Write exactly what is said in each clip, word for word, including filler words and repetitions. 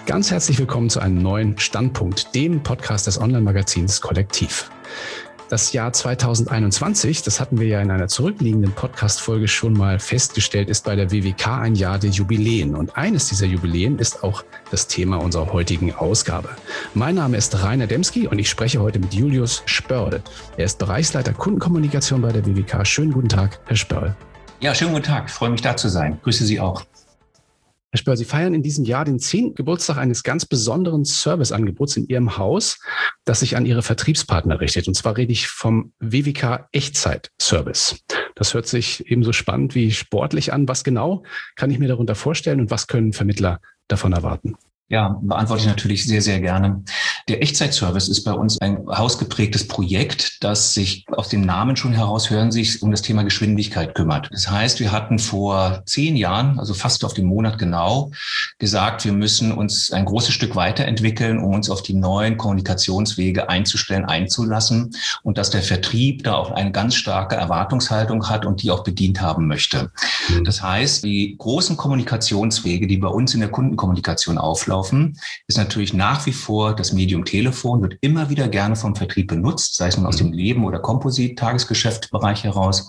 Ganz herzlich willkommen zu einem neuen Standpunkt, dem Podcast des Online-Magazins Kollektiv. Das Jahr zweitausendeinundzwanzig, das hatten wir ja in einer zurückliegenden Podcast-Folge schon mal festgestellt, ist bei der W W K ein Jahr der Jubiläen. Und eines dieser Jubiläen ist auch das Thema unserer heutigen Ausgabe. Mein Name ist Rainer Demski und ich spreche heute mit Julius Spörl. Er ist Bereichsleiter Kundenkommunikation bei der W W K. Schönen guten Tag, Herr Spörl. Ja, schönen guten Tag. Ich freue mich, da zu sein. Grüße Sie auch. Herr Spörl, Sie feiern in diesem Jahr den zehnten Geburtstag eines ganz besonderen Serviceangebots in Ihrem Haus, das sich an Ihre Vertriebspartner richtet. Und zwar rede ich vom W W K Echtzeit-Service. Das hört sich ebenso spannend wie sportlich an. Was genau kann ich mir darunter vorstellen und was können Vermittler davon erwarten? Ja, beantworte ich natürlich sehr, sehr gerne. Der Echtzeitservice ist bei uns ein hausgeprägtes Projekt, das sich aus dem Namen schon heraus hören, sich um das Thema Geschwindigkeit kümmert. Das heißt, wir hatten vor zehn Jahren, also fast auf den Monat genau, gesagt, wir müssen uns ein großes Stück weiterentwickeln, um uns auf die neuen Kommunikationswege einzustellen, einzulassen und dass der Vertrieb da auch eine ganz starke Erwartungshaltung hat und die auch bedient haben möchte. Mhm. Das heißt, die großen Kommunikationswege, die bei uns in der Kundenkommunikation auflaufen, ist natürlich nach wie vor das Medium Telefon, wird immer wieder gerne vom Vertrieb benutzt, sei es nun aus dem Leben- oder Komposit-Tagesgeschäftsbereich heraus.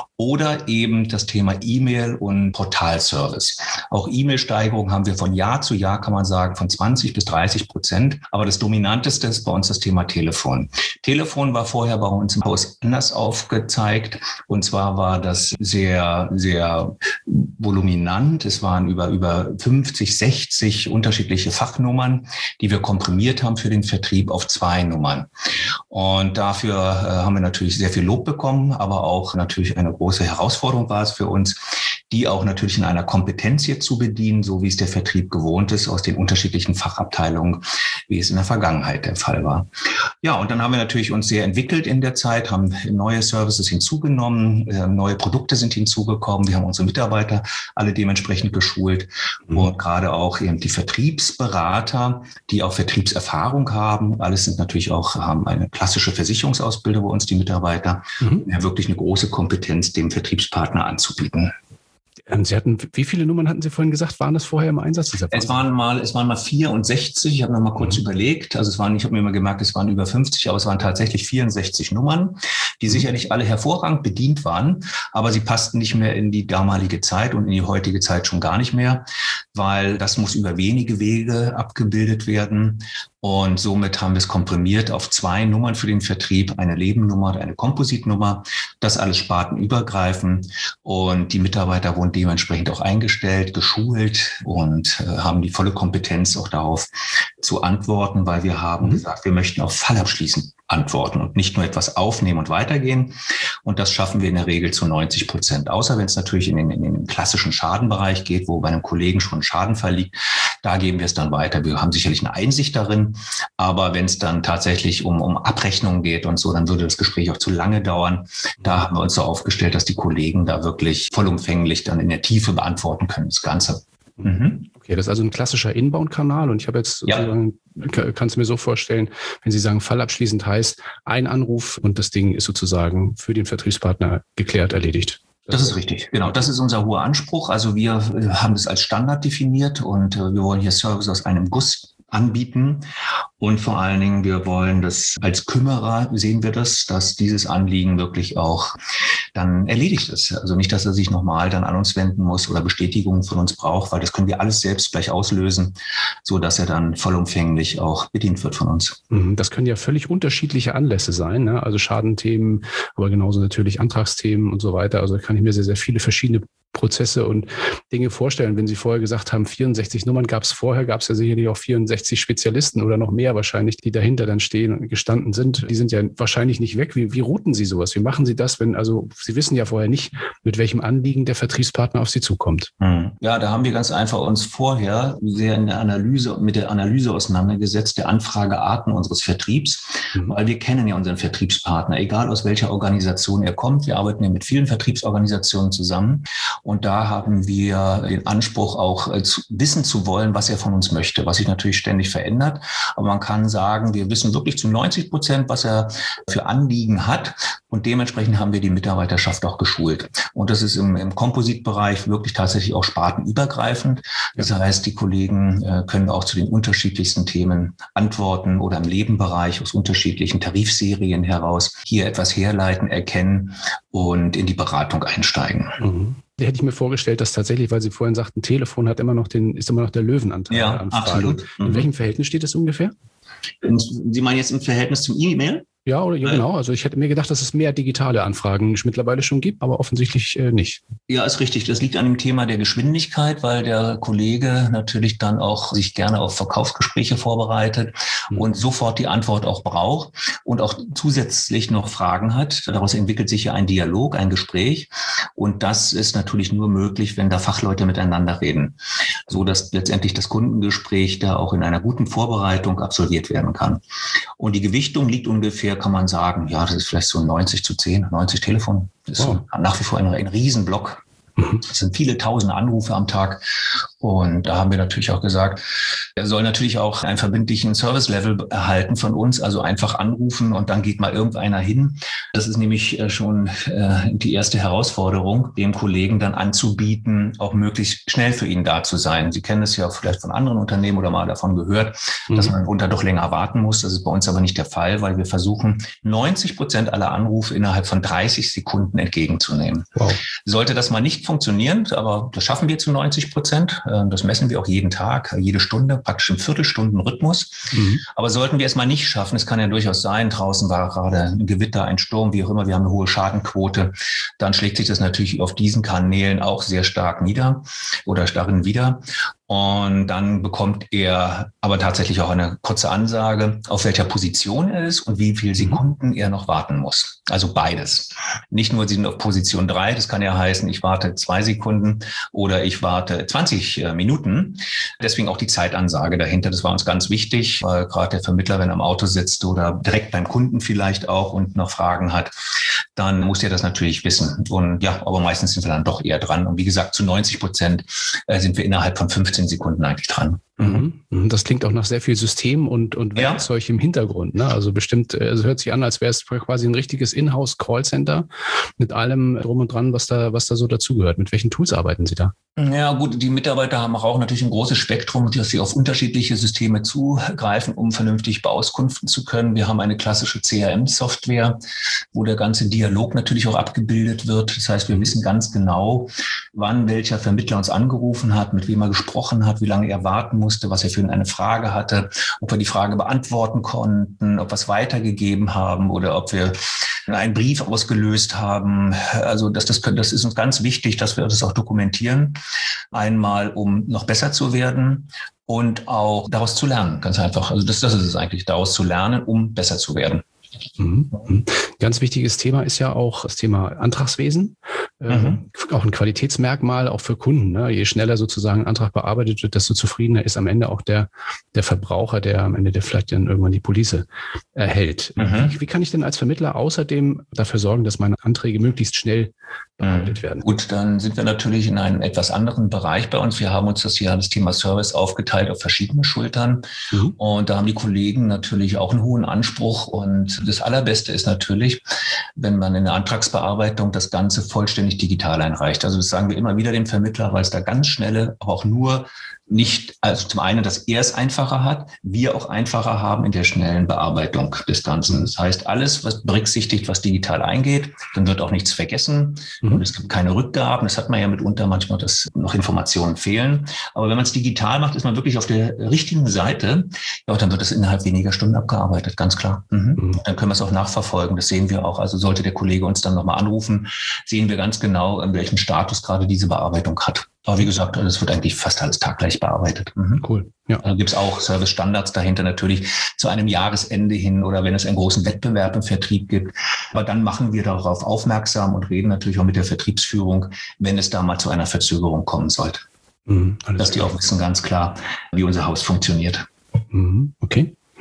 Oder eben das Thema E-Mail und Portalservice. Auch E-Mail-Steigerung haben wir von Jahr zu Jahr, kann man sagen, von zwanzig bis dreißig Prozent. Aber das Dominanteste ist bei uns das Thema Telefon. Telefon war vorher bei uns im Haus anders aufgezeigt. Und zwar war das sehr, sehr voluminant. Es waren über, über fünfzig, sechzig unterschiedliche Fachnummern, die wir komprimiert haben für den Vertrieb auf zwei Nummern. Und dafür äh, haben wir natürlich sehr viel Lob bekommen, aber auch natürlich eine große Herausforderung war es für uns, die auch natürlich in einer Kompetenz hier zu bedienen, so wie es der Vertrieb gewohnt ist aus den unterschiedlichen Fachabteilungen, wie es in der Vergangenheit der Fall war. Ja, und dann haben wir natürlich uns sehr entwickelt in der Zeit, haben neue Services hinzugenommen, äh, neue Produkte sind hinzugekommen, wir haben unsere Mitarbeiter alle dementsprechend geschult mhm. und gerade auch eben die Vertriebsberater, die auch Vertriebserfahrung haben, alles sind natürlich auch, haben eine klassische Versicherungsausbildung bei uns, die Mitarbeiter, mhm. ja, wirklich eine große Kompetenz, dem Vertriebspartner anzubieten. Sie hatten, wie viele Nummern hatten Sie vorhin gesagt, waren das vorher im Einsatz? Dieser es waren mal, es waren mal vierundsechzig. Ich habe noch mal kurz mhm. überlegt. Also es waren, ich habe mir mal gemerkt, es waren über fünfzig, aber es waren tatsächlich vierundsechzig Nummern, die mhm. sicherlich alle hervorragend bedient waren, aber sie passten nicht mehr in die damalige Zeit und in die heutige Zeit schon gar nicht mehr, weil das muss über wenige Wege abgebildet werden. Und somit haben wir es komprimiert auf zwei Nummern für den Vertrieb, eine Lebennummer und eine Kompositnummer. Das alles spartenübergreifend. Und die Mitarbeiter wurden dementsprechend auch eingestellt, geschult und äh, haben die volle Kompetenz auch darauf zu antworten, weil wir haben mhm. gesagt, wir möchten auf Fallabschließen antworten und nicht nur etwas aufnehmen und weitergehen. Und das schaffen wir in der Regel zu neunzig Prozent. Außer wenn es natürlich in den, in den klassischen Schadenbereich geht, wo bei einem Kollegen schon ein Schadenfall liegt, da geben wir es dann weiter. Wir haben sicherlich eine Einsicht darin, aber wenn es dann tatsächlich um, um Abrechnungen geht und so, dann würde das Gespräch auch zu lange dauern. Da haben wir uns so aufgestellt, dass die Kollegen da wirklich vollumfänglich dann in der Tiefe beantworten können, das Ganze. Mhm. Okay, das ist also ein klassischer Inbound-Kanal und ich habe jetzt, ja. sozusagen, kannst du mir so vorstellen, wenn Sie sagen, fallabschließend heißt, ein Anruf und das Ding ist sozusagen für den Vertriebspartner geklärt, erledigt. Das ist richtig, genau. Das ist unser hoher Anspruch. Also wir haben das als Standard definiert und wir wollen hier Service aus einem Guss anbieten. Und vor allen Dingen, wir wollen das als Kümmerer, sehen wir das, dass dieses Anliegen wirklich auch dann erledigt ist. Also nicht, dass er sich nochmal dann an uns wenden muss oder Bestätigungen von uns braucht, weil das können wir alles selbst gleich auslösen, so dass er dann vollumfänglich auch bedient wird von uns. Das können ja völlig unterschiedliche Anlässe sein, ne? Also Schadenthemen, aber genauso natürlich Antragsthemen und so weiter. Also da kann ich mir sehr, sehr viele verschiedene Prozesse und Dinge vorstellen. Wenn Sie vorher gesagt haben, vierundsechzig Nummern gab es vorher, gab es ja sicherlich auch vierundsechzig Spezialisten oder noch mehr wahrscheinlich, die dahinter dann stehen und gestanden sind. Die sind ja wahrscheinlich nicht weg. Wie, wie routen Sie sowas? Wie machen Sie das, wenn, also Sie wissen ja vorher nicht, mit welchem Anliegen der Vertriebspartner auf Sie zukommt? Ja, da haben wir ganz einfach uns vorher sehr in der Analyse, mit der Analyse auseinandergesetzt, der Anfragearten unseres Vertriebs, mhm. weil wir kennen ja unseren Vertriebspartner, egal aus welcher Organisation er kommt. Wir arbeiten ja mit vielen Vertriebsorganisationen zusammen. Und da haben wir den Anspruch, auch äh, zu, wissen zu wollen, was er von uns möchte, was sich natürlich ständig verändert. Aber man kann sagen, wir wissen wirklich zu neunzig Prozent, was er für Anliegen hat. Und dementsprechend haben wir die Mitarbeiterschaft auch geschult. Und das ist im, im Kompositbereich wirklich tatsächlich auch spartenübergreifend. Das heißt, die Kollegen äh, können auch zu den unterschiedlichsten Themen antworten oder im Lebenbereich aus unterschiedlichen Tarifserien heraus hier etwas herleiten, erkennen und in die Beratung einsteigen. Mhm. Da hätte ich mir vorgestellt, dass tatsächlich, weil Sie vorhin sagten, Telefon hat immer noch den, ist immer noch der Löwenanteil. Ja, der Anfragen. absolut. Mhm. In welchem Verhältnis steht das ungefähr? Sie meinen jetzt im Verhältnis zum E-Mail? Ja, oder ja, genau. Also ich hätte mir gedacht, dass es mehr digitale Anfragen mittlerweile schon gibt, aber offensichtlich äh, nicht. Ja, ist richtig. Das liegt an dem Thema der Geschwindigkeit, weil der Kollege natürlich dann auch sich gerne auf Verkaufsgespräche vorbereitet mhm. und sofort die Antwort auch braucht und auch zusätzlich noch Fragen hat. Daraus entwickelt sich ja ein Dialog, ein Gespräch. Und das ist natürlich nur möglich, wenn da Fachleute miteinander reden, so dass letztendlich das Kundengespräch da auch in einer guten Vorbereitung absolviert werden kann. Und die Gewichtung liegt ungefähr, kann man sagen, ja, das ist vielleicht so neunzig zu zehn, neunzig Telefon. Das ist wow. nach wie vor ein, ein Riesenblock. Das sind viele tausende Anrufe am Tag. Und da haben wir natürlich auch gesagt, er soll natürlich auch einen verbindlichen Service-Level erhalten von uns, also einfach anrufen und dann geht mal irgendeiner hin. Das ist nämlich schon die erste Herausforderung, dem Kollegen dann anzubieten, auch möglichst schnell für ihn da zu sein. Sie kennen es ja vielleicht von anderen Unternehmen oder mal davon gehört, mhm. dass man unter doch länger warten muss. Das ist bei uns aber nicht der Fall, weil wir versuchen, neunzig Prozent aller Anrufe innerhalb von dreißig Sekunden entgegenzunehmen. Wow. Sollte das mal nicht funktionieren, aber das schaffen wir zu neunzig Prozent. Das messen wir auch jeden Tag, jede Stunde, praktisch im Viertelstundenrhythmus. Mhm. Aber sollten wir es mal nicht schaffen, es kann ja durchaus sein, draußen war gerade ein Gewitter, ein Sturm, wie auch immer, wir haben eine hohe Schadenquote, dann schlägt sich das natürlich auf diesen Kanälen auch sehr stark nieder oder darin wieder. Und dann bekommt er aber tatsächlich auch eine kurze Ansage, auf welcher Position er ist und wie viele Sekunden er noch warten muss. Also beides. Nicht nur, Sie sind auf Position drei, das kann ja heißen, ich warte zwei Sekunden oder ich warte zwanzig Minuten. Deswegen auch die Zeitansage dahinter. Das war uns ganz wichtig, weil gerade der Vermittler, wenn er am Auto sitzt oder direkt beim Kunden vielleicht auch und noch Fragen hat, dann muss er das natürlich wissen. Und ja, aber meistens sind wir dann doch eher dran. Und wie gesagt, zu neunzig Prozent sind wir innerhalb von fünfzehn Sekunden eigentlich dran. Mhm. Das klingt auch nach sehr viel System und, und Werkzeug ja. im Hintergrund. Ne? Also bestimmt, es hört sich an, als wäre es quasi ein richtiges Inhouse-Callcenter mit allem drum und dran, was da, was da so dazugehört. Mit welchen Tools arbeiten Sie da? Ja gut, die Mitarbeiter haben auch natürlich ein großes Spektrum, dass sie auf unterschiedliche Systeme zugreifen, um vernünftig beauskunften zu können. Wir haben eine klassische C R M-Software, wo der ganze Dialog natürlich auch abgebildet wird. Das heißt, wir wissen ganz genau, wann welcher Vermittler uns angerufen hat, mit wem er gesprochen hat, wie lange er warten musste, was er für eine Frage hatte, ob wir die Frage beantworten konnten, ob wir es weitergegeben haben oder ob wir einen Brief ausgelöst haben. Also das, das, das ist uns ganz wichtig, dass wir das auch dokumentieren. Einmal, um noch besser zu werden und auch daraus zu lernen. Ganz einfach. Also das, das ist es eigentlich, daraus zu lernen, um besser zu werden. Mhm. Ganz wichtiges Thema ist ja auch das Thema Antragswesen. Mhm. Äh, auch ein Qualitätsmerkmal, auch für Kunden. Ne? Je schneller sozusagen ein Antrag bearbeitet wird, desto zufriedener ist am Ende auch der, der Verbraucher, der am Ende der vielleicht dann irgendwann die Police erhält. Mhm. Wie, wie kann ich denn als Vermittler außerdem dafür sorgen, dass meine Anträge möglichst schnell bearbeitet werden? Gut, dann sind wir natürlich in einem etwas anderen Bereich bei uns. Wir haben uns das Jahr das Thema Service aufgeteilt auf verschiedene Schultern. Mhm. Und da haben die Kollegen natürlich auch einen hohen Anspruch. Und das Allerbeste ist natürlich, wenn man in der Antragsbearbeitung das Ganze vollständig digital einreicht. Also das sagen wir immer wieder dem Vermittler, weil es da ganz schnelle, aber auch nur nicht, also zum einen, dass er es einfacher hat, wir auch einfacher haben in der schnellen Bearbeitung des Ganzen. Das heißt, alles, was berücksichtigt, was digital eingeht, dann wird auch nichts vergessen mhm. und es gibt keine Rückgaben. Das hat man ja mitunter manchmal, dass noch Informationen fehlen. Aber wenn man es digital macht, ist man wirklich auf der richtigen Seite. Ja, dann wird es innerhalb weniger Stunden abgearbeitet, ganz klar. Mhm. Mhm. Dann können wir es auch nachverfolgen. Das sehen wir auch. Also sollte der Kollege uns dann nochmal anrufen, sehen wir ganz genau, in welchem Status gerade diese Bearbeitung hat. Aber wie gesagt, das wird eigentlich fast alles taggleich bearbeitet. Mhm. Cool. Ja. Da gibt es auch Service-Standards dahinter natürlich zu einem Jahresende hin oder wenn es einen großen Wettbewerb im Vertrieb gibt. Aber dann machen wir darauf aufmerksam und reden natürlich auch mit der Vertriebsführung, wenn es da mal zu einer Verzögerung kommen sollte. Mhm, dass die auch wissen ganz klar, wie unser Haus funktioniert. Mhm, okay.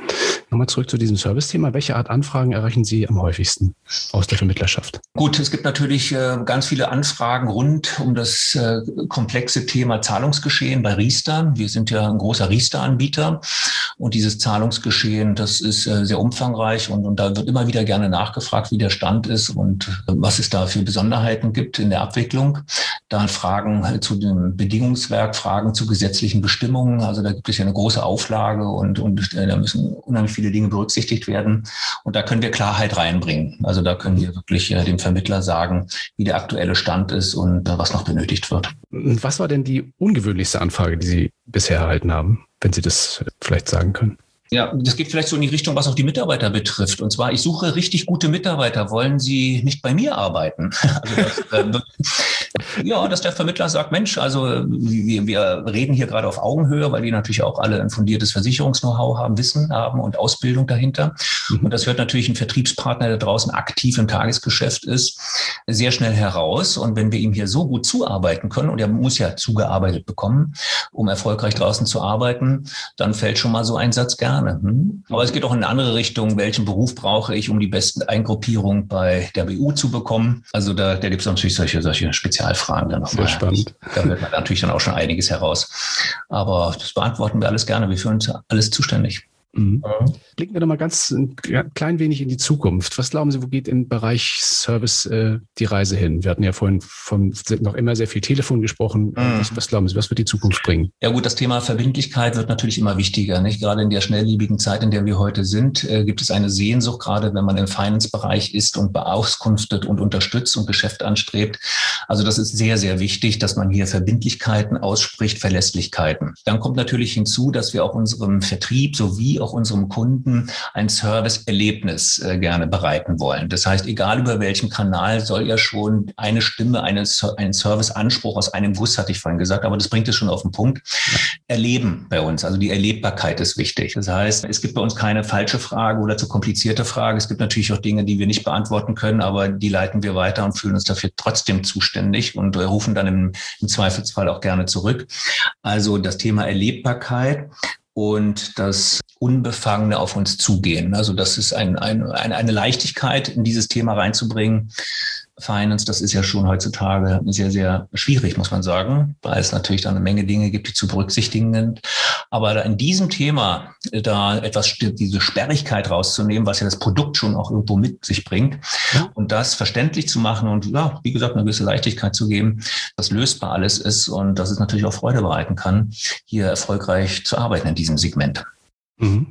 Nochmal zurück zu diesem Service-Thema. Welche Art Anfragen erreichen Sie am häufigsten aus der Vermittlerschaft? Gut, es gibt natürlich äh, ganz viele Anfragen rund um das äh, komplexe Thema Zahlungsgeschehen bei Riester. Wir sind ja ein großer Riester-Anbieter und dieses Zahlungsgeschehen, das ist äh, sehr umfangreich und, und da wird immer wieder gerne nachgefragt, wie der Stand ist und äh, was es da für Besonderheiten gibt in der Abwicklung. Da Fragen äh, zu dem Bedingungswerk, Fragen zu gesetzlichen Bestimmungen. Also da gibt es ja eine große Auflage und, und äh, da müssen unheimlich viele Dinge berücksichtigt werden. Und da können wir Klarheit reinbringen. Also da können wir wirklich äh, dem Vermittler sagen, wie der aktuelle Stand ist und äh, was noch benötigt wird. Was war denn die ungewöhnlichste Anfrage, die Sie bisher erhalten haben, wenn Sie das vielleicht sagen können? Ja, das geht vielleicht so in die Richtung, was auch die Mitarbeiter betrifft. Und zwar, ich suche richtig gute Mitarbeiter. Wollen Sie nicht bei mir arbeiten? Also das, äh, ja, dass der Vermittler sagt, Mensch, also wir, wir reden hier gerade auf Augenhöhe, weil die natürlich auch alle ein fundiertes Versicherungs-Know-how haben, Wissen haben und Ausbildung dahinter. Mhm. Und das hört natürlich ein Vertriebspartner, der draußen aktiv im Tagesgeschäft ist, sehr schnell heraus. Und wenn wir ihm hier so gut zuarbeiten können, und er muss ja zugearbeitet bekommen, um erfolgreich draußen zu arbeiten, dann fällt schon mal so ein Satz gerne. Aber es geht auch in eine andere Richtung. Welchen Beruf brauche ich, um die besten Eingruppierungen bei der B U zu bekommen? Also da, da gibt es natürlich solche, solche Spezialfragen dann nochmal. Sehr spannend. Da hört man natürlich dann auch schon einiges heraus. Aber das beantworten wir alles gerne. Wir führen uns alles zuständig. Mhm. Blicken wir doch mal ganz ein klein wenig in die Zukunft. Was glauben Sie, wo geht im Bereich Service äh, die Reise hin? Wir hatten ja vorhin von noch immer sehr viel Telefon gesprochen. Mhm. Was, was glauben Sie, was wird die Zukunft bringen? Ja gut, das Thema Verbindlichkeit wird natürlich immer wichtiger. Nicht? Gerade in der schnelllebigen Zeit, in der wir heute sind, äh, gibt es eine Sehnsucht, gerade wenn man im Finance-Bereich ist und beauskunftet und unterstützt und Geschäft anstrebt. Also das ist sehr, sehr wichtig, dass man hier Verbindlichkeiten ausspricht, Verlässlichkeiten. Dann kommt natürlich hinzu, dass wir auch unserem Vertrieb sowie auch unserem Kunden ein Service-Erlebnis äh, gerne bereiten wollen. Das heißt, egal über welchen Kanal, soll ja schon eine Stimme, eine, ein Service-Anspruch aus einem Guss, hatte ich vorhin gesagt, aber das bringt es schon auf den Punkt, erleben bei uns. Also die Erlebbarkeit ist wichtig. Das heißt, es gibt bei uns keine falsche Frage oder zu komplizierte Frage. Es gibt natürlich auch Dinge, die wir nicht beantworten können, aber die leiten wir weiter und fühlen uns dafür trotzdem zuständig und äh, rufen dann im, im Zweifelsfall auch gerne zurück. Also das Thema Erlebbarkeit und das Unbefangene auf uns zugehen. Also das ist ein, ein, eine Leichtigkeit, in dieses Thema reinzubringen. Finance, das ist ja schon heutzutage sehr, sehr schwierig, muss man sagen, weil es natürlich da eine Menge Dinge gibt, die zu berücksichtigen sind. Aber da in diesem Thema da etwas, diese Sperrigkeit rauszunehmen, was ja das Produkt schon auch irgendwo mit sich bringt, ja, und das verständlich zu machen und ja, wie gesagt, eine gewisse Leichtigkeit zu geben, dass lösbar alles ist und dass es natürlich auch Freude bereiten kann, hier erfolgreich zu arbeiten in diesem Segment. Mhm.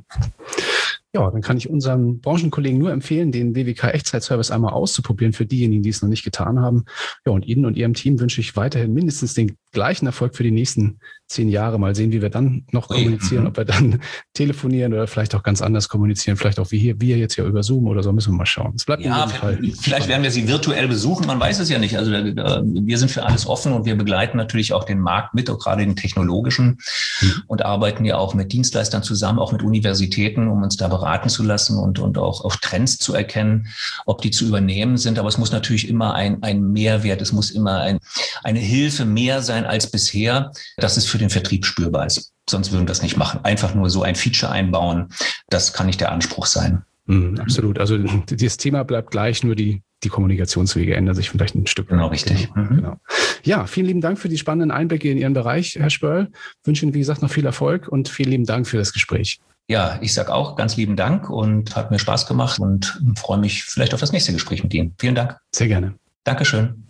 Ja, dann kann ich unseren Branchenkollegen nur empfehlen, den W W K-Echtzeitservice einmal auszuprobieren für diejenigen, die es noch nicht getan haben. Ja, und Ihnen und Ihrem Team wünsche ich weiterhin mindestens den gleichen Erfolg für die nächsten zehn Jahre. Mal sehen, wie wir dann noch kommunizieren, mhm. ob wir dann telefonieren oder vielleicht auch ganz anders kommunizieren, vielleicht auch wie hier, wir jetzt ja über Zoom oder so, müssen wir mal schauen. Es bleibt ja, vielleicht werden wir Sie virtuell besuchen, man weiß es ja nicht. Also wir sind für alles offen und wir begleiten natürlich auch den Markt mit, auch gerade den technologischen, mhm. und arbeiten ja auch mit Dienstleistern zusammen, auch mit Universitäten, um uns da beraten zu lassen und, und auch auf Trends zu erkennen, ob die zu übernehmen sind. Aber es muss natürlich immer ein, ein Mehrwert, es muss immer ein, eine Hilfe mehr sein als bisher, dass es für den Vertrieb spürbar ist. Sonst würden wir das nicht machen. Einfach nur so ein Feature einbauen, das kann nicht der Anspruch sein. Mhm, absolut. Also das Thema bleibt gleich, nur die, die Kommunikationswege ändern sich vielleicht ein Stück. Genau, richtig. Mhm. Genau. Ja, vielen lieben Dank für die spannenden Einblicke in Ihren Bereich, Herr Spörl. Ich wünsche Ihnen, wie gesagt, noch viel Erfolg und vielen lieben Dank für das Gespräch. Ja, ich sage auch ganz lieben Dank und hat mir Spaß gemacht und freue mich vielleicht auf das nächste Gespräch mit Ihnen. Vielen Dank. Sehr gerne. Dankeschön.